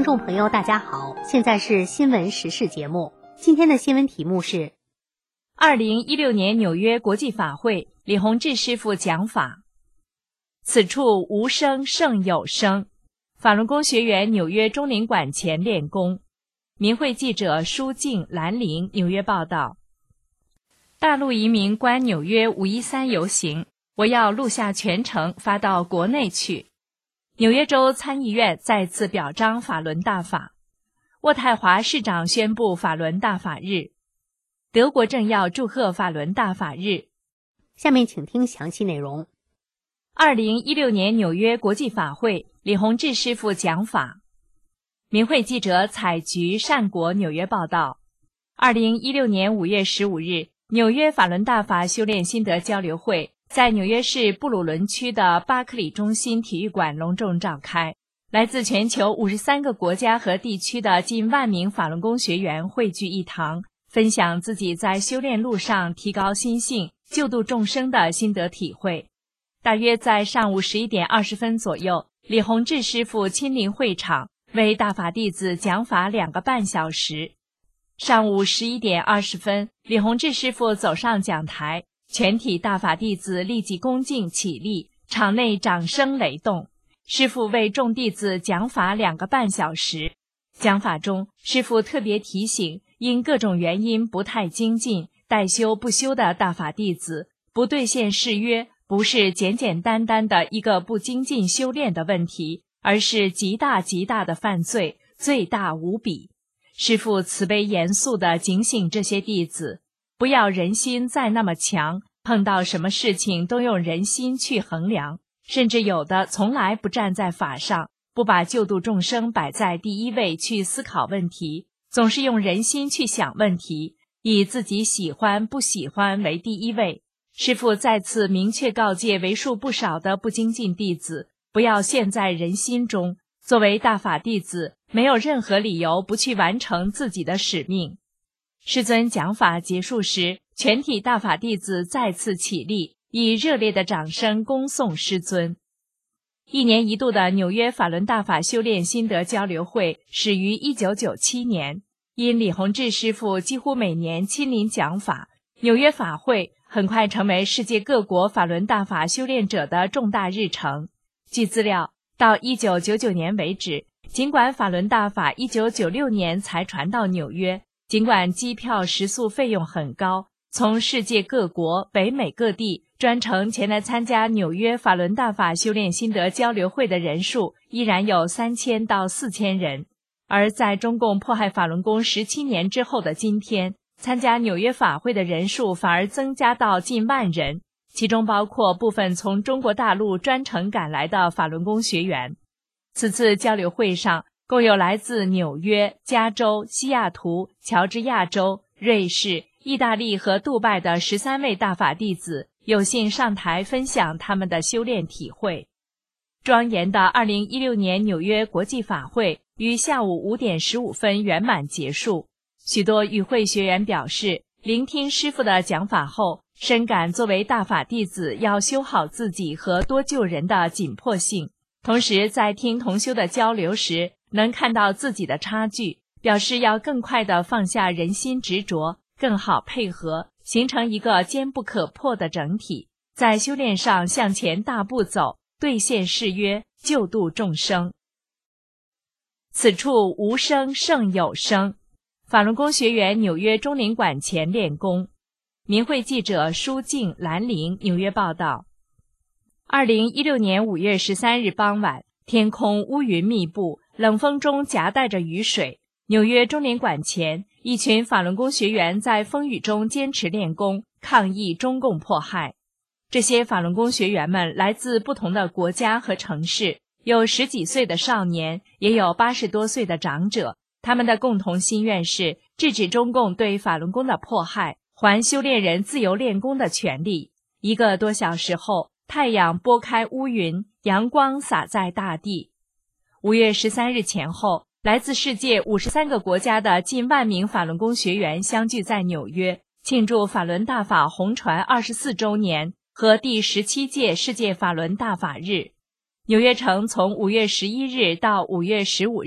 众朋友大家好，现在是新闻时事节目。今天的新闻题目是 2016年纽约国际法会李洪志师傅讲法。此处无声胜有声。法轮功学员纽约中领馆前练功。民会记者舒静、兰陵纽约报道。大陆移民关纽约513游行，我要录下全程发到国内去。纽约州参议院再次表彰法轮大法。渥太华市长宣布法轮大法日。德国政要祝贺法轮大法日。 下面请听详细内容。 2016年纽约国际法会李洪志师傅讲法。民会记者采菊、善国纽约报道。2016年5月15日，纽约法轮大法修炼心得交流会在纽约市布鲁伦区的巴克里中心体育馆隆重召开。来自全球53个国家和地区的近万名法轮功学员汇聚一堂，分享自己在修炼路上提高心性、救度众生的心得体会。大约在上午11点20分左右，李洪志师傅亲临会场，为大法弟子讲法2个半小时。上午11点20分，李洪志师傅走上讲台，全体大法弟子立即恭敬起立，场内掌声雷动。师父为众弟子讲法2个半小时。讲法中，师父特别提醒，因各种原因不太精进、待修不修的大法弟子，不兑现誓约，不是简简单单的一个不精进修炼的问题，而是极大极大的犯罪，罪大无比。师父慈悲严肃地警醒这些弟子，不要人心再那么强，碰到什么事情都用人心去衡量。甚至有的从来不站在法上，不把救度众生摆在第一位去思考问题，总是用人心去想问题，以自己喜欢不喜欢为第一位。师父再次明确告诫为数不少的不精进弟子，不要陷在人心中，作为大法弟子，没有任何理由不去完成自己的使命。师尊讲法结束时，全体大法弟子再次起立，以热烈的掌声恭送师尊。1年1度的纽约法轮大法修炼心得交流会始于1997年，因李洪志师傅几乎每年亲临讲法，纽约法会很快成为世界各国法轮大法修炼者的重大日程。据资料，到1999年为止，尽管法轮大法1996年才传到纽约，尽管机票食宿费用很高，从世界各国、北美各地专程前来参加纽约法轮大法修炼心得交流会的人数依然有3000到4000人。而在中共迫害法轮功17年之后的今天，参加纽约法会的人数反而增加到近万人，其中包括部分从中国大陆专程赶来的法轮功学员。此次交流会上，共有来自纽约、加州、西雅图、乔治亚州、瑞士、意大利和杜拜的13位大法弟子有幸上台分享他们的修炼体会。庄严的2016年纽约国际法会于下午5点15分圆满结束。许多与会学员表示，聆听师父的讲法后，深感作为大法弟子要修好自己和多救人的紧迫性。同时在听同修的交流时，能看到自己的差距，表示要更快地放下人心执着，更好配合，形成一个坚不可破的整体，在修炼上向前大步走，兑现誓约，救度众生。此处无声胜有声。法轮功学员纽约中领馆前练功。民会记者舒静、兰陵纽约报道。2016年5月13日傍晚，天空乌云密布，冷风中夹带着雨水。纽约中领馆前，一群法轮功学员在风雨中坚持练功，抗议中共迫害。这些法轮功学员们来自不同的国家和城市，有10几岁的少年，也有80多岁的长者。他们的共同心愿是制止中共对法轮功的迫害，还修炼人自由练功的权利。1个多小时后，太阳拨开乌云，阳光洒在大地。5月13日前后，来自世界53个国家的近万名法轮功学员相聚在纽约，庆祝法轮大法红传24周年和第17届世界法轮大法日。纽约城从5月11日到5月15日，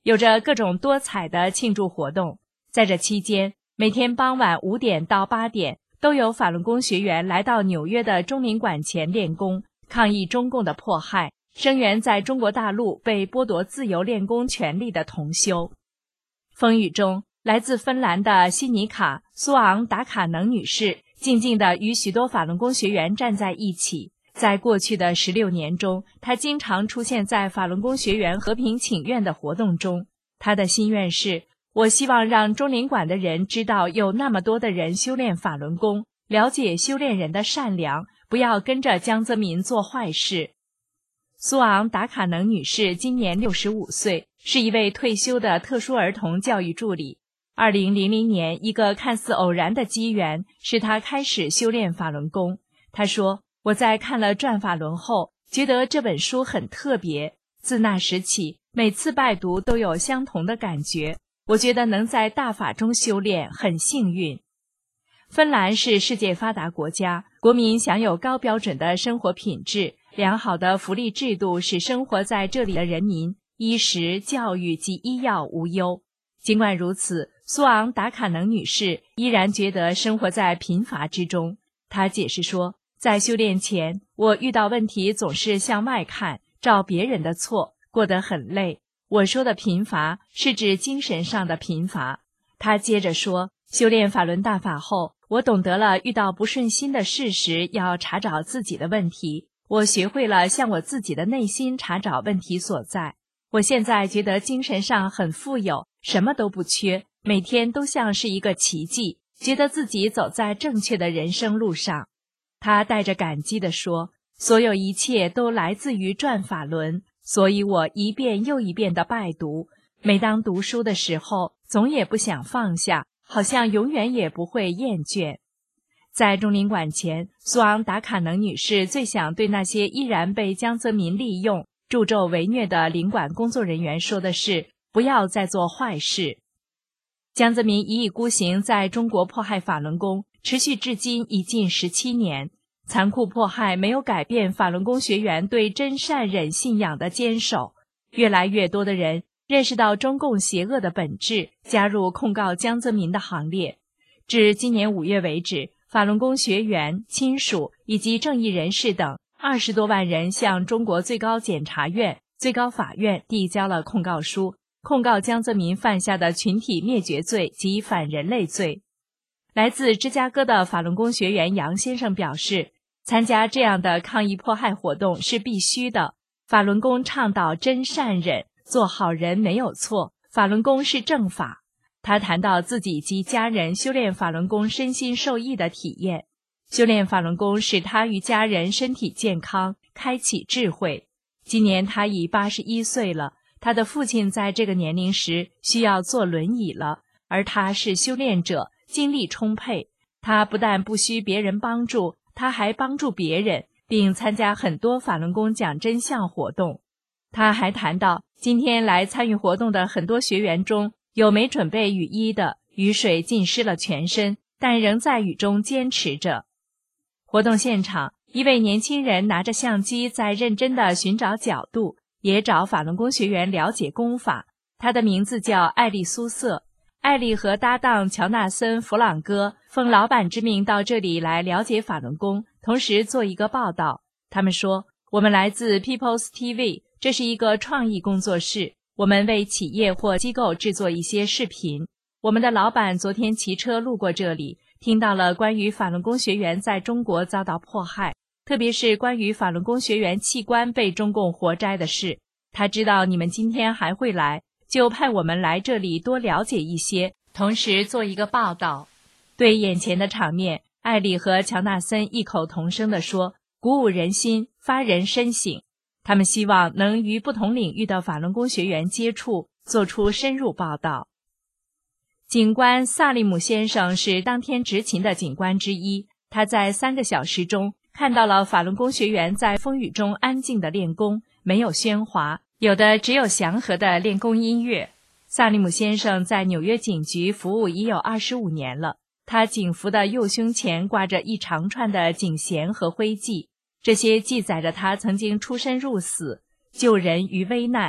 有着各种多彩的庆祝活动。在这期间，每天傍晚5点到8点，都有法轮功学员来到纽约的中领馆前练功，抗议中共的迫害，声援在中国大陆被剥夺自由练功权利的同修。风雨中，来自芬兰的西尼卡·苏昂达卡能女士静静地与许多法轮功学员站在一起。在过去的16年中，她经常出现在法轮功学员和平请愿的活动中。她的心愿是：我希望让中领馆的人知道有那么多的人修炼法轮功，了解修炼人的善良，不要跟着江泽民做坏事。苏昂达卡能女士今年65岁，是一位退休的特殊儿童教育助理。2000年，一个看似偶然的机缘使她开始修炼法轮功。她说：我在看了《转法轮》后，觉得这本书很特别。自那时起，每次拜读都有相同的感觉。我觉得能在大法中修炼很幸运。芬兰是世界发达国家，国民享有高标准的生活品质，良好的福利制度使生活在这里的人民衣食、教育及医药无忧。尽管如此，苏昂达卡能女士依然觉得生活在贫乏之中。她解释说，在修炼前，我遇到问题总是向外看，照别人的错，过得很累。我说的贫乏是指精神上的贫乏。他接着说，修炼法轮大法后，我懂得了遇到不顺心的事时要查找自己的问题，我学会了向我自己的内心查找问题所在。我现在觉得精神上很富有，什么都不缺，每天都像是一个奇迹，觉得自己走在正确的人生路上。他带着感激地说，所有一切都来自于转法轮，所以我一遍又一遍地拜读。每当读书的时候，总也不想放下，好像永远也不会厌倦。在中领馆前，苏昂达卡能女士最想对那些依然被江泽民利用、助纣为虐的领馆工作人员说的是，不要再做坏事。江泽民一意孤行在中国迫害法轮功，持续至今已近17年，残酷迫害没有改变法轮功学员对真善忍信仰的坚守。越来越多的人认识到中共邪恶的本质，加入控告江泽民的行列。至今年5月为止，法轮功学员、亲属以及正义人士等20多万人向中国最高检察院、最高法院递交了控告书，控告江泽民犯下的群体灭绝罪及反人类罪。来自芝加哥的法轮功学员杨先生表示，参加这样的抗议迫害活动是必须的。法轮功倡导真善忍，做好人没有错，法轮功是正法。他谈到自己及家人修炼法轮功身心受益的体验，修炼法轮功使他与家人身体健康，开启智慧。今年他已81岁了，他的父亲在这个年龄时需要坐轮椅了，而他是修炼者，精力充沛。他不但不需别人帮助，他还帮助别人，并参加很多法轮功讲真相活动。他还谈到，今天来参与活动的很多学员中，有没准备雨衣的，雨水浸湿了全身，但仍在雨中坚持着。活动现场，一位年轻人拿着相机在认真地寻找角度，也找法轮功学员了解功法。他的名字叫艾丽苏瑟。艾丽和搭档乔纳森·弗朗哥奉老板之命到这里来了解法轮功，同时做一个报道。他们说，我们来自 People's TV， 这是一个创意工作室，我们为企业或机构制作一些视频。我们的老板昨天骑车路过这里，听到了关于法轮功学员在中国遭到迫害，特别是关于法轮功学员器官被中共活摘的事。他知道你们今天还会来，就派我们来这里多了解一些，同时做一个报道。对眼前的场面，艾丽和乔纳森异口同声地说，鼓舞人心，发人深省。他们希望能与不同领域的法轮功学员接触，做出深入报道。警官萨利姆先生是当天执勤的警官之一，他在3个小时中看到了法轮功学员在风雨中安静的练功，没有喧哗，有的只有祥和的练功音乐。萨利姆先生在纽约警局服务已有25年了，他警服的右胸前挂着一长串的警衔和徽记，这些记载着他曾经出生入死，救人于危难。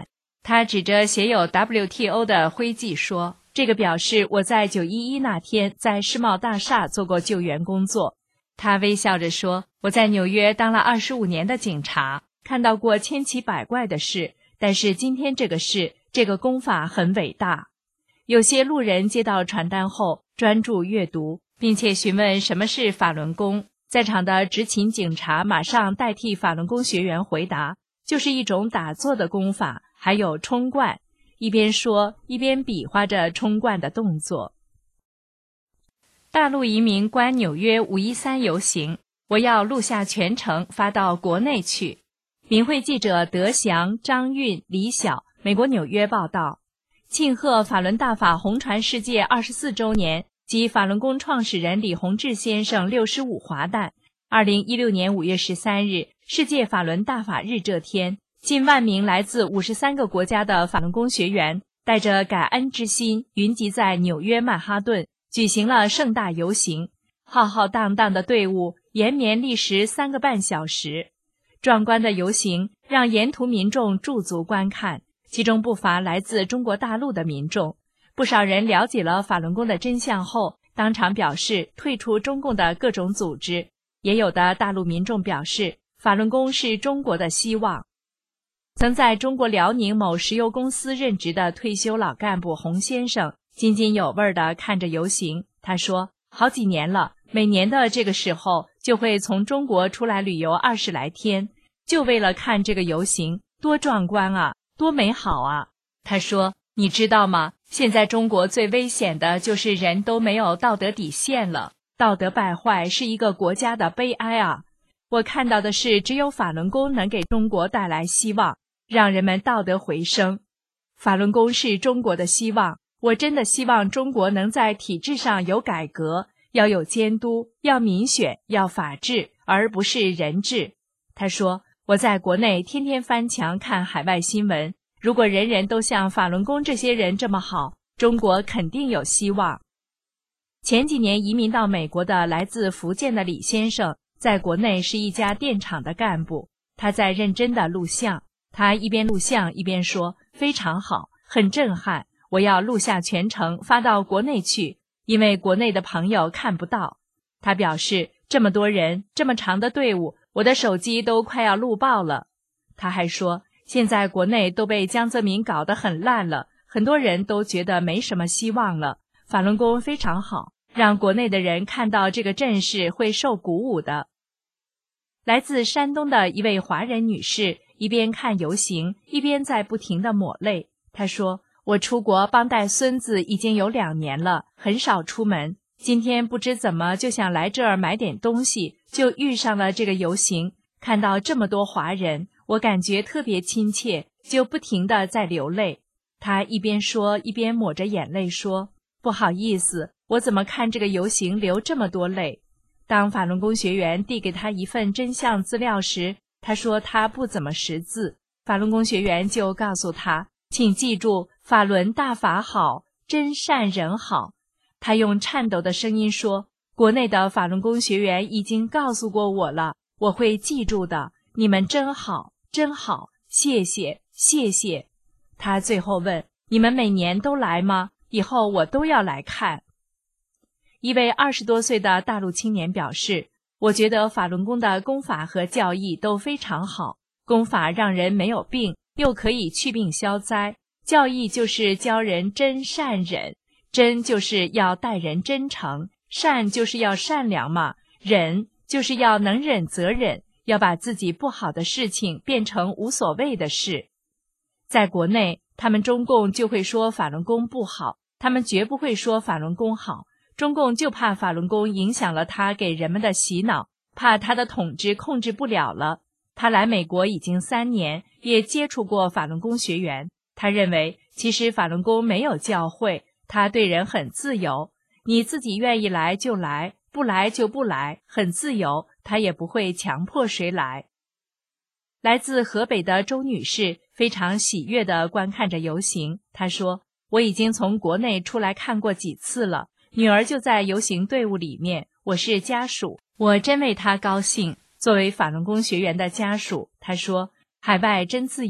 他指着写有 WTO 的徽记说，这个表示我在911那天在世贸大厦做过救援工作。他微笑着说，我在纽约当了25年的警察，看到过千奇百怪的事，但是今天这个事，这个功法很伟大。有些路人接到传单后专注阅读，并且询问什么是法轮功。在场的执勤警察马上代替法轮功学员回答，就是一种打坐的功法，还有冲冠，一边说一边比划着冲冠的动作。大陆移民关纽约513游行，我要录下全程发到国内去。民会记者德祥、张韵、李晓，美国纽约报道。庆贺法轮大法红传世界24周年及法轮功创始人李洪志先生65华诞。2016年5月13日，世界法轮大法日这天，近万名来自53个国家的法轮功学员，带着感恩之心，云集在纽约曼哈顿，举行了盛大游行。浩浩荡荡的队伍延绵历时3个半小时，壮观的游行让沿途民众驻足观看，其中不乏来自中国大陆的民众。不少人了解了法轮功的真相后，当场表示退出中共的各种组织。也有的大陆民众表示，法轮功是中国的希望。曾在中国辽宁某石油公司任职的退休老干部洪先生津津有味地看着游行，他说，好几年了，每年的这个时候就会从中国出来旅游20来天，就为了看这个游行，多壮观啊，多美好啊。他说，你知道吗？现在中国最危险的就是人都没有道德底线了，道德败坏是一个国家的悲哀啊。我看到的是，只有法轮功能给中国带来希望，让人们道德回升。法轮功是中国的希望，我真的希望中国能在体制上有改革，要有监督，要民选，要法治，而不是人治。他说，我在国内天天翻墙看海外新闻，如果人人都像法轮功这些人这么好，中国肯定有希望。前几年移民到美国的来自福建的李先生，在国内是一家电厂的干部，他在认真的录像，他一边录像一边说，非常好，很震撼，我要录下全程发到国内去，因为国内的朋友看不到。他表示，这么多人，这么长的队伍，我的手机都快要录爆了。他还说，现在国内都被江泽民搞得很烂了，很多人都觉得没什么希望了，法轮功非常好，让国内的人看到这个阵势会受鼓舞的。来自山东的一位华人女士一边看游行，一边在不停地抹泪。她说，我出国帮带孙子已经有2年了，很少出门，今天不知怎么就想来这儿买点东西，就遇上了这个游行，看到这么多华人，我感觉特别亲切，就不停地在流泪。她一边说一边抹着眼泪说，不好意思，我怎么看这个游行流这么多泪。当法轮功学员递给他一份真相资料时，他说他不怎么识字，法轮功学员就告诉他，请记住，法轮大法好，真善人好。他用颤抖的声音说，国内的法轮功学员已经告诉过我了，我会记住的，你们真好，真好，谢谢，谢谢。他最后问，你们每年都来吗？以后我都要来看。一位20多岁的大陆青年表示，我觉得法轮功的功法和教义都非常好，功法让人没有病，又可以祛病消灾，教义就是教人真善忍，真就是要待人真诚，善就是要善良嘛，忍就是要能忍则忍，要把自己不好的事情变成无所谓的事。在国内，他们中共就会说法轮功不好，他们绝不会说法轮功好。中共就怕法轮功影响了他给人们的洗脑，怕他的统治控制不了了。他来美国已经3年，也接触过法轮功学员。他认为，其实法轮功没有教会，他对人很自由，你自己愿意来就来，不来就不来，很自由，他也不会强迫谁来。来自河北的周女士非常喜悦地观看着游行，她说，我已经从国内出来看过几次了，女儿就在游行队伍里面，我是家属，我真为她高兴。作为法轮功学员的家属，她说，海外真自由，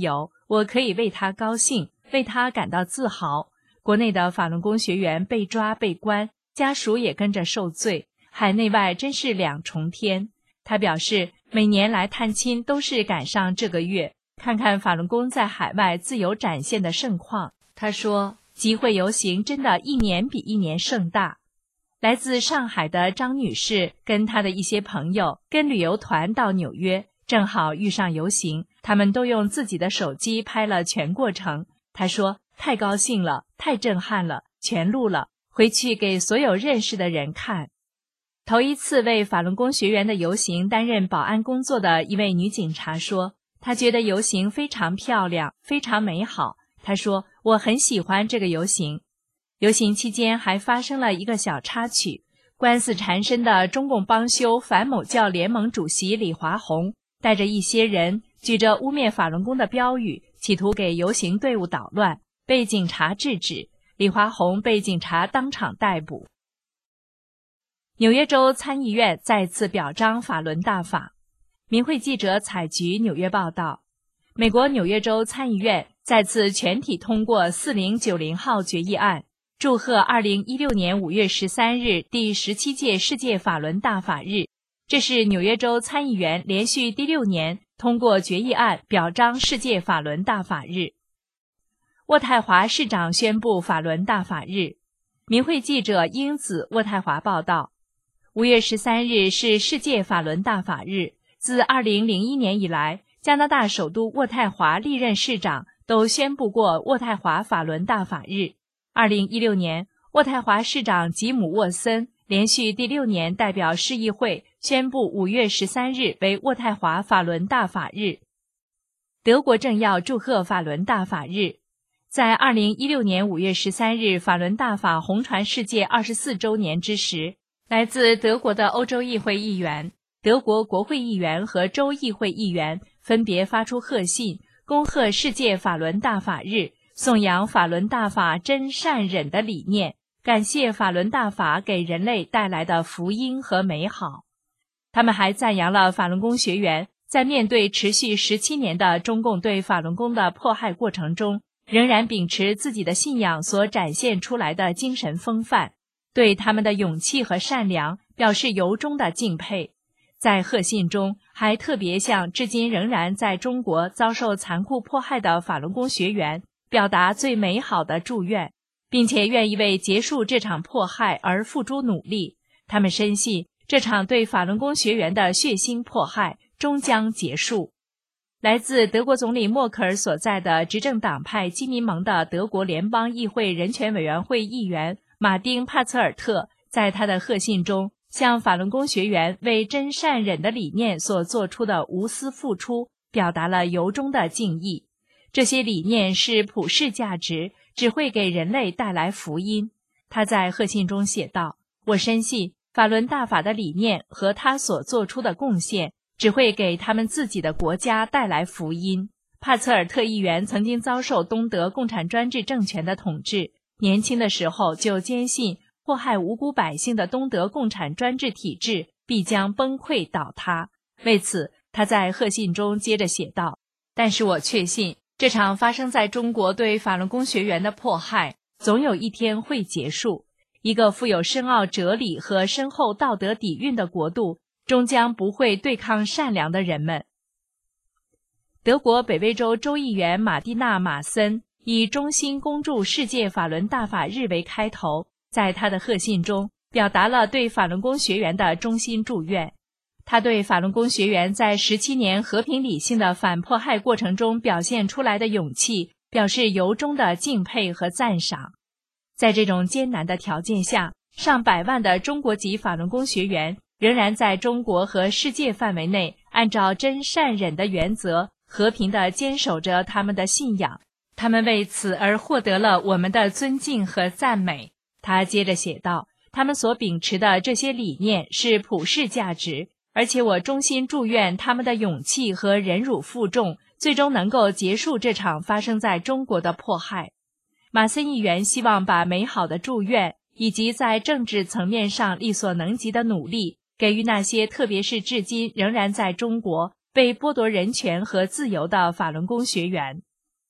我可以为他高兴，为他感到自豪。国内的法轮功学员被抓被关，家属也跟着受罪，海内外真是两重天。他表示，每年来探亲都是赶上这个月，看看法轮功在海外自由展现的盛况。他说，集会游行真的一年比一年盛大。来自上海的张女士跟她的一些朋友跟旅游团到纽约，正好遇上游行，他们都用自己的手机拍了全过程。她说，太高兴了，太震撼了，全录了，回去给所有认识的人看。头一次为法轮功学员的游行担任保安工作的一位女警察说，她觉得游行非常漂亮，非常美好。她说，我很喜欢这个游行。游行期间还发生了一个小插曲，官司缠身的中共帮修反某教联盟主席李华宏带着一些人举着污蔑法轮功的标语，企图给游行队伍捣乱，被警察制止，李华宏被警察当场逮捕。纽约州参议院再次表彰法轮大法。民会记者采菊纽约报道，美国纽约州参议院再次全体通过4090号决议案，祝贺2016年5月13日第17届世界法轮大法日。这是纽约州参议员连续第6年通过决议案表彰世界法轮大法日。渥太华市长宣布法轮大法日。民会记者英子渥太华报道，5月13日是世界法轮大法日。自2001年以来，加拿大首都渥太华历任市长都宣布过渥太华法轮大法日。2016年，渥太华市长吉姆·沃森连续第6年代表市议会宣布5月13日为渥太华法轮大法日。德国政要祝贺法轮大法日。在2016年5月13日法轮大法红传世界24周年之时，来自德国的欧洲议会议员、德国国会议员和州议会议员分别发出贺信，恭贺世界法轮大法日，颂扬法轮大法真善忍的理念，感谢法轮大法给人类带来的福音和美好。他们还赞扬了法轮功学员在面对持续17年的中共对法轮功的迫害过程中，仍然秉持自己的信仰所展现出来的精神风范，对他们的勇气和善良表示由衷的敬佩。在贺信中还特别向至今仍然在中国遭受残酷迫害的法轮功学员表达最美好的祝愿，并且愿意为结束这场迫害而付诸努力。他们深信这场对法轮功学员的血腥迫害终将结束。来自德国总理默克尔所在的执政党派基民盟的德国联邦议会人权委员会议员马丁·帕茨尔特在他的贺信中向法轮功学员为真善忍的理念所做出的无私付出表达了由衷的敬意。这些理念是普世价值，只会给人类带来福音。他在贺信中写道，我深信法轮大法的理念和他所做出的贡献只会给他们自己的国家带来福音。帕茨尔特议员曾经遭受东德共产专制政权的统治，年轻的时候就坚信迫害无辜百姓的东德共产专制体制必将崩溃倒塌。为此，他在贺信中接着写道，但是我确信这场发生在中国对法轮功学员的迫害总有一天会结束。一个富有深奥哲理和深厚道德底蕴的国度终将不会对抗善良的人们。德国北威州州议员马蒂娜·马森以衷心恭祝世界法轮大法日为开头，在他的贺信中表达了对法轮功学员的衷心祝愿。他对法轮功学员在17年和平理性的反迫害过程中表现出来的勇气表示由衷的敬佩和赞赏。在这种艰难的条件下，上百万的中国籍法轮功学员仍然在中国和世界范围内按照真善忍的原则和平地坚守着他们的信仰，他们为此而获得了我们的尊敬和赞美。他接着写道，他们所秉持的这些理念是普世价值，而且我衷心祝愿他们的勇气和忍辱负重最终能够结束这场发生在中国的迫害。马森议员希望把美好的祝愿以及在政治层面上力所能及的努力给予那些特别是至今仍然在中国被剥夺人权和自由的法轮功学员。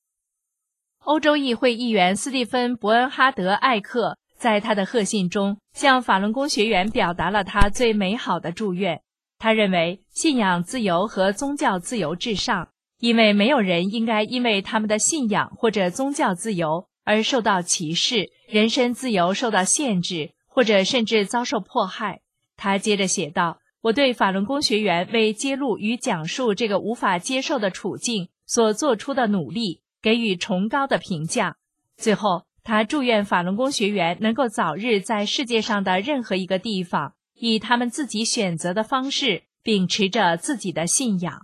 欧洲议会议员斯蒂芬·伯恩哈德·艾克在他的贺信中向法轮功学员表达了他最美好的祝愿。他认为信仰自由和宗教自由至上，因为没有人应该因为他们的信仰或者宗教自由而受到歧视，人身自由受到限制，或者甚至遭受迫害。他接着写道，我对法轮功学员为揭露与讲述这个无法接受的处境所做出的努力给予崇高的评价。最后，他祝愿法轮功学员能够早日在世界上的任何一个地方，以他们自己选择的方式，秉持着自己的信仰。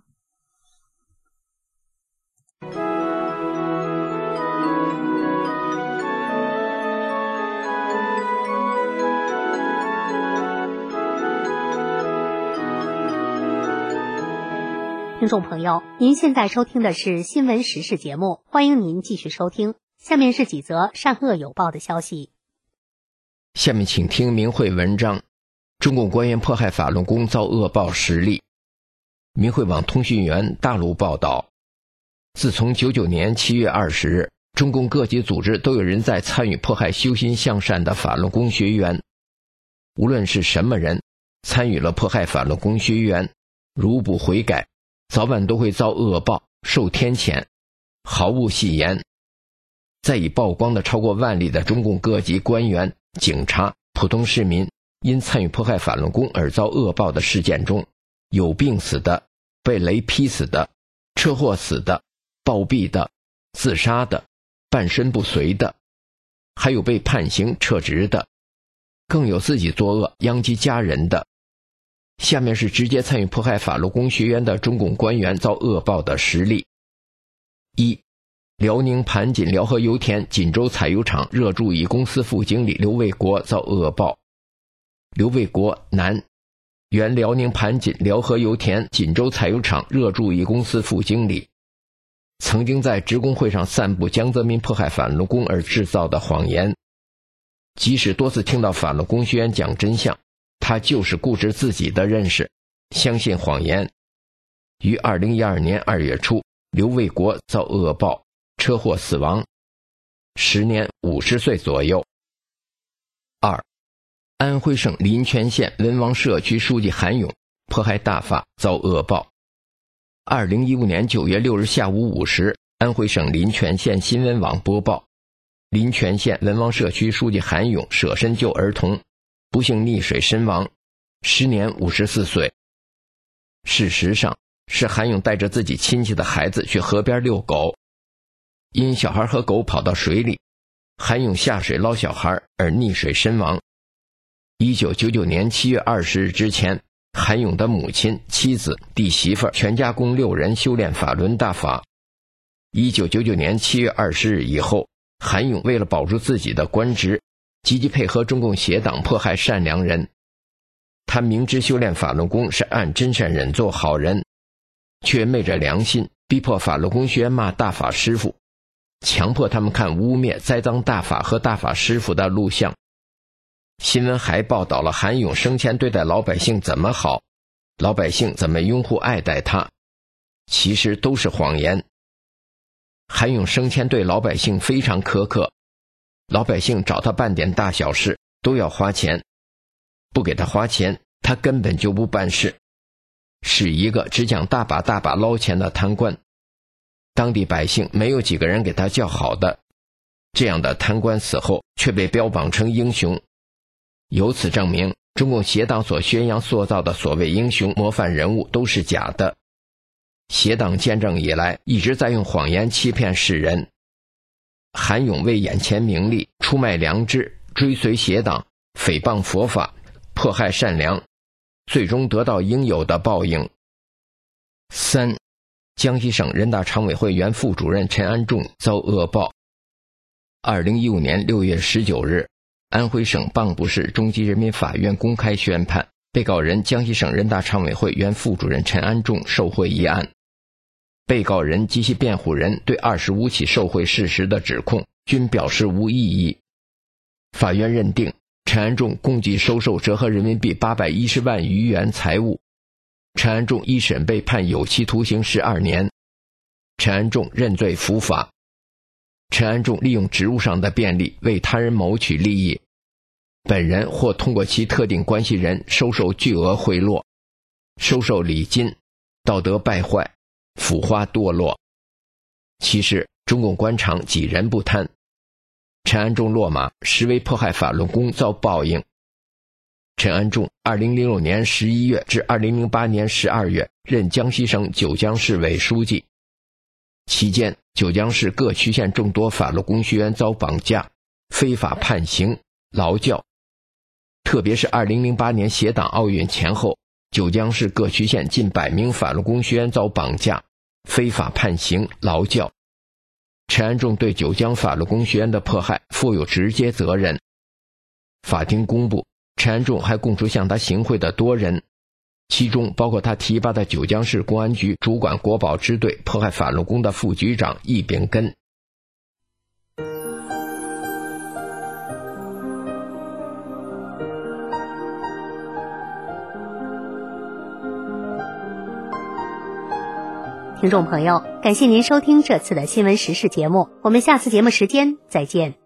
听众朋友，您现在收听的是新闻时事节目，欢迎您继续收听。下面是几则善恶有报的消息。 下面请听明慧文章：中共官员迫害法轮功遭恶报10例。明慧网通讯员大陆报道，自从99年7月20日，中共各级组织都有人在参与迫害修心向善的法轮功学员。无论是什么人参与了迫害法轮功学员，如不悔改，早晚都会遭恶报，受天谴，毫无戏言。在已曝光的超过万例的中共各级官员、警察、普通市民因参与迫害法轮功而遭恶报的事件中，有病死的、被雷劈死的、车祸死的、暴毙的、自杀的、半身不遂的，还有被判刑撤职的，更有自己作恶殃及家人的。下面是直接参与迫害法轮功学员的中共官员遭恶报的10例。1. 辽宁盘锦辽河油田锦州采油厂热注乙公司副经理刘卫国遭恶报。刘卫国，男，原辽宁盘锦辽河油田锦州采油厂热注乙公司副经理，曾经在职工会上散布江泽民迫害法轮功而制造的谎言。即使多次听到法轮功学员讲真相，他就是固执自己的认识，相信谎言。于2012年2月初，刘卫国遭恶报，车祸死亡，时年50岁左右。2. 安徽省临泉县文王社区书记韩勇迫害大法遭恶报。2015年9月6日下午5时，安徽省临泉县新闻网播报，临泉县文王社区书记韩勇舍身救儿童，不幸溺水身亡，时年54岁。事实上，是韩勇带着自己亲戚的孩子去河边遛狗，因小孩和狗跑到水里，韩勇下水捞小孩而溺水身亡。1999年7月20日之前，韩勇的母亲、妻子、弟媳妇全家共6人修炼法轮大法。1999年7月20日以后，韩勇为了保住自己的官职，积极配合中共邪党迫害善良人。他明知修炼法轮功是按真善忍做好人，却昧着良心逼迫法轮功学员骂大法师父，强迫他们看污蔑栽赃大法和大法师父的录像。新闻还报道了韩勇生前对待老百姓怎么好，老百姓怎么拥护爱戴他，其实都是谎言。韩勇生前对老百姓非常苛刻，老百姓找他办点大小事都要花钱，不给他花钱，他根本就不办事，是一个只讲大把大把捞钱的贪官。当地百姓没有几个人给他叫好的，这样的贪官死后却被标榜成英雄。由此证明，中共邪党所宣扬塑造的所谓英雄模范人物都是假的。邪党建政以来一直在用谎言欺骗世人。韩勇为眼前名利出卖良知，追随邪党，诽谤佛法，迫害善良，最终得到应有的报应。3. 江西省人大常委会原副主任陈安仲遭恶报。2015年6月19日，安徽省蚌埠市中级人民法院公开宣判被告人江西省人大常委会原副主任陈安仲受贿一案。被告人及其辩护人对25起受贿事实的指控均表示无异议。法院认定陈安仲共计收受折合人民币810万余元财物。陈安仲一审被判有期徒刑12年。陈安仲认罪伏法。 陈安仲利用职务上的便利为他人谋取利益，本人或通过其特定关系人收受巨额贿赂，收受礼金，道德败坏，腐化堕落。其实中共官场几人不贪，陈安仲落马，实为迫害法轮功遭报应。陈安仲2006年11月至2008年12月任江西省九江市委书记，期间九江市各区县众多法轮功学员遭绑架、非法判刑、劳教。特别是2008年协党奥运前后，九江市各区县近100名法轮功学员遭绑架、非法判刑、劳教。陈安仲对九江法轮功学员的迫害负有直接责任。法庭公布，陈安仲还供出向他行贿的多人，其中包括他提拔的九江市公安局主管国保支队迫害法轮功的副局长易炳根。 听众朋友，感谢您收听这次的新闻时事节目，我们下次节目时间再见。